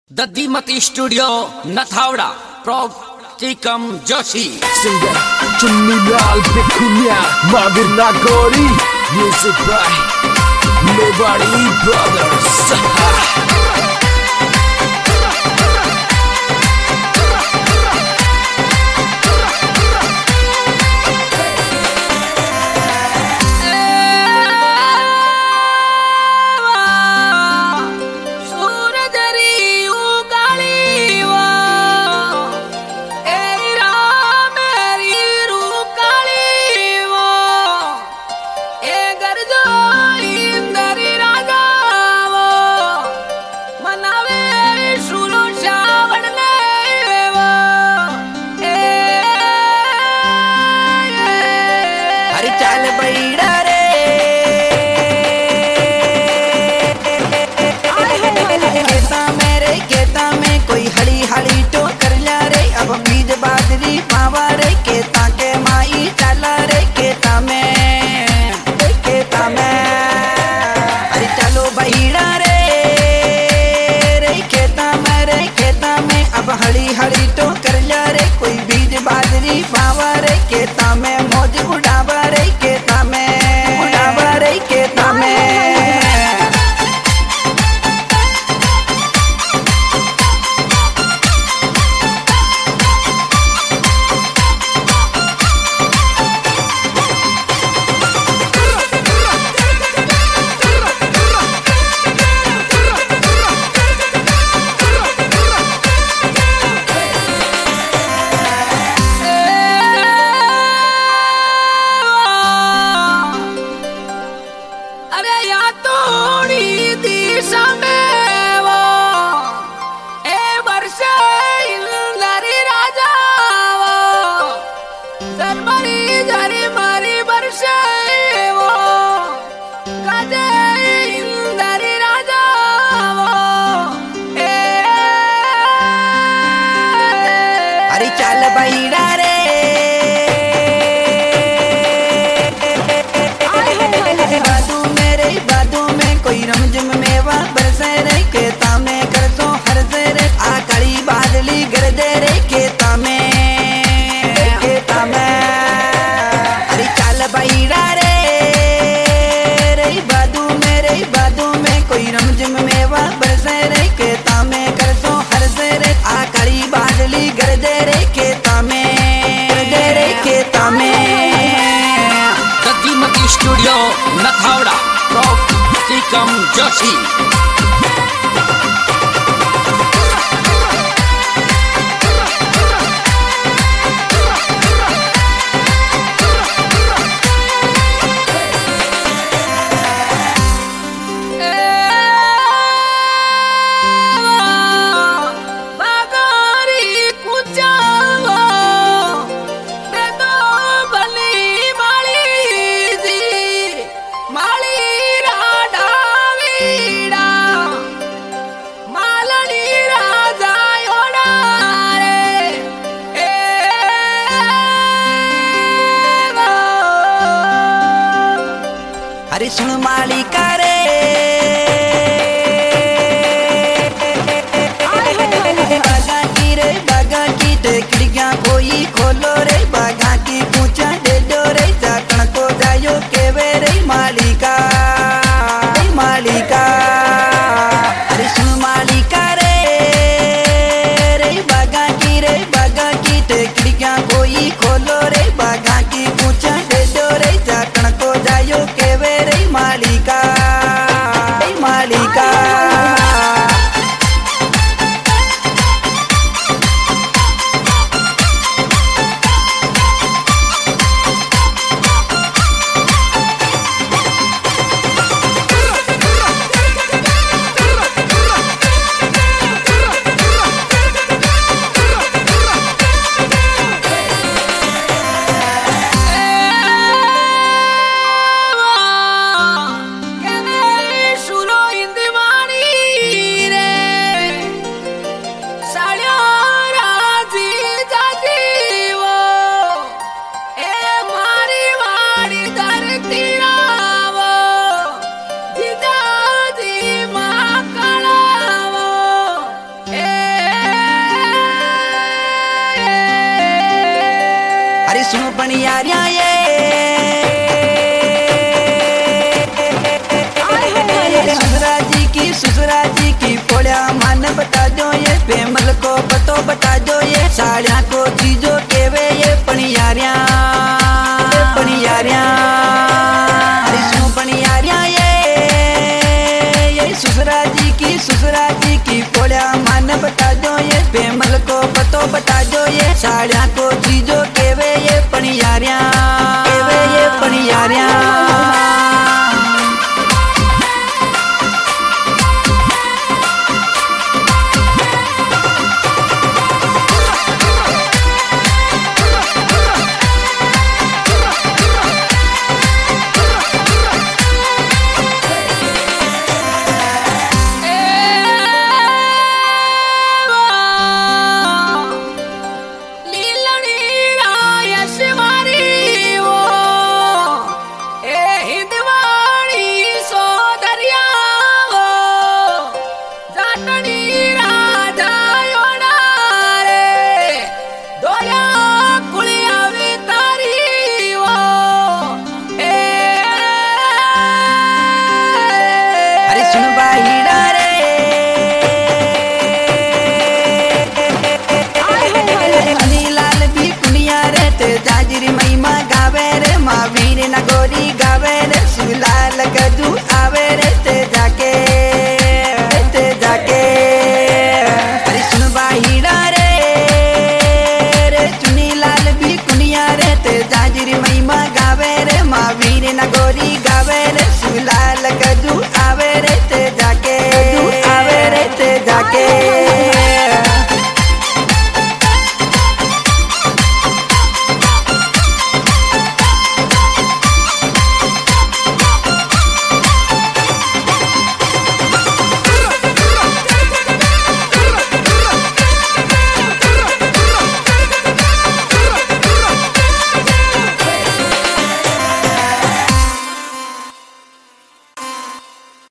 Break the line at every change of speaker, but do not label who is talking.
दीमती studio Nathawara prop चिकम Joshi
singer Chunni Lal Bikhuniya Mahaveer Nagauri music by nobody brothers.
हड़ी हड़ी तो कर ला रे कोई बीज बाजरी पावा रे खेता में मौज उड़ावा रे खेता में उड़ावा रे खेता में। चल बैरा रे बादू में कोई रमझम मेवा बरसे रे खेता में कर सो हर से रे आकड़ी बादली गर दे रे खेता में खेता में। अरे चल बैरा रे बादू में कोई रमझम मेवा बरसे रे खेता में कर सो हर से रे आकड़ी बादली गर दे रे खेता में खेता में।
दीमती स्टूडियो नथावड़ा प्रोप चिकम जोशी।
अरे सुन मालिका रे बागा की खिड़कियां कोई खोलो रे बागा की पूछा दे दो रे जाकण को जायो केवे रे मालिका मालिका। अरे सुन मालिका रे बागा की खिड़कियां कोई खोलो रे बागा की पूछा दे दो रे जाकण को जायो केवे रे मालिका। सुनो बनियारिया ये ससुरा जी की पोड़िया मन बता दो ये पेमल को पतो बता दो ये साड़िया को चीजों के वे ये पनियारिया पनियारिया सुनो पनियारिया ये ससुरा जी की पोड़िया मन बता दो ये पेमल को पतो बता दो ये साड़िया को चीजों के वे ये पनियारिया ये पनियारिया जाजिरी महिमा गावे रे महावीर नगोरी